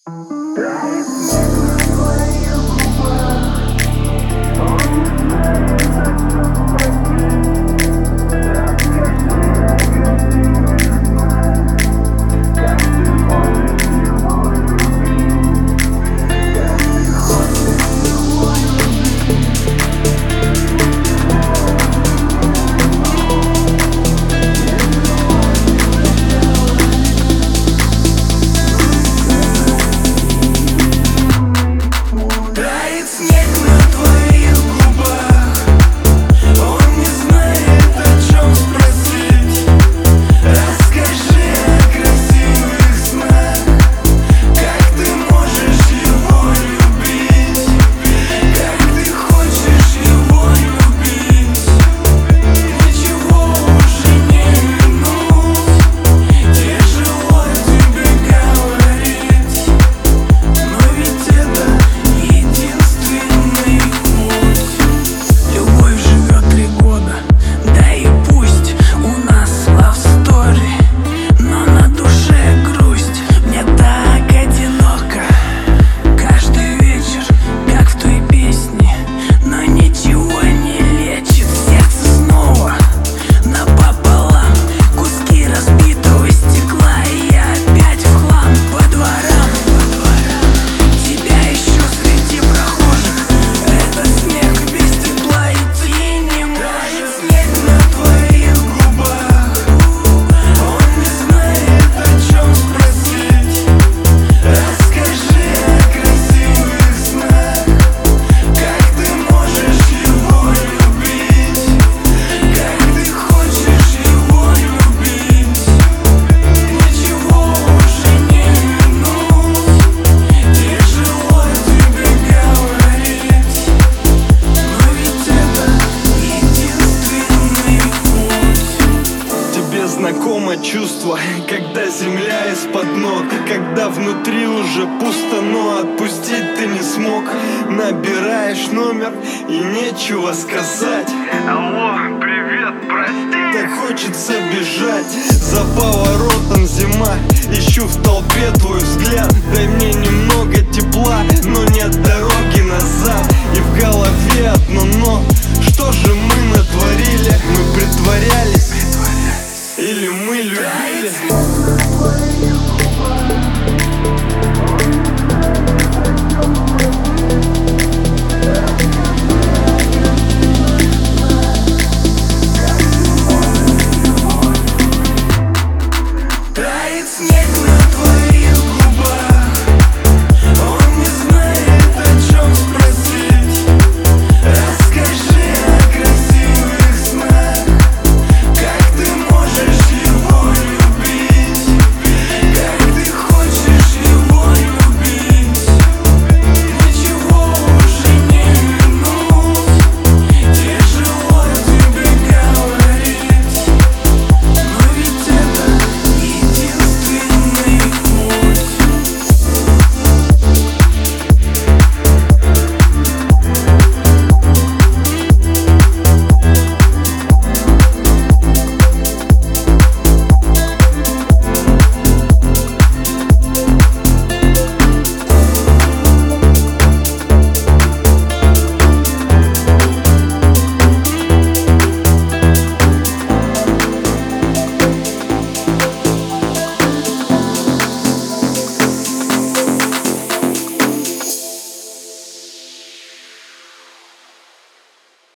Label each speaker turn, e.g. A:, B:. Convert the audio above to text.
A: Знакомо чувство, когда земля из-под ног, когда внутри уже пусто, но отпустить ты не смог. Набираешь номер и нечего сказать.
B: Алло, привет, прости.
A: Так хочется бежать, за поворотом зима. Ищу в толпе твой взгляд, дай мне немного тепла, но нет дороги назад. И в голове одно но, что же мы натворили? Мы притворялись или мы любили?